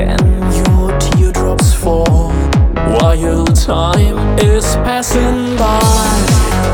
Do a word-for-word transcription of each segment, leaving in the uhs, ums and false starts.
again your teardrops fall while time is passing by.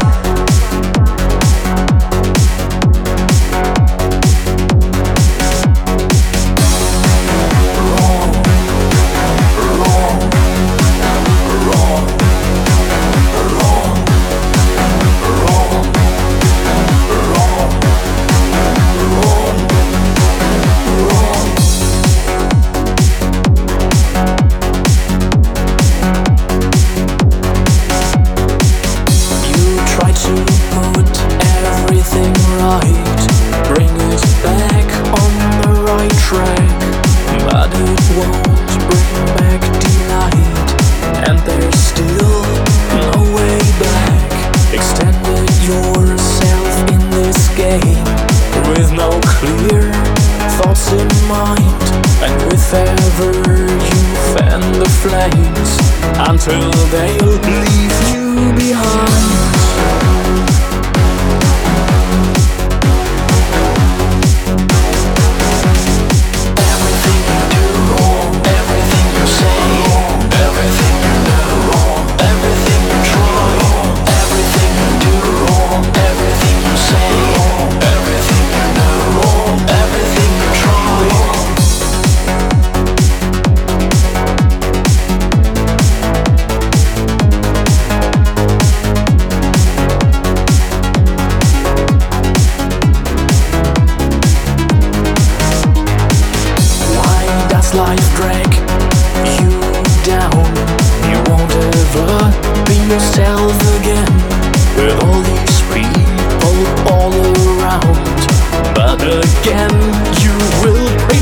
But it won't bring back delight, and there's still no way back. Extended yourself in this game with no clear thoughts in mind, and with ever you fan the flames until they'll leave you behind. Life drag you down. You won't ever be yourself again with all these people all around. But again you will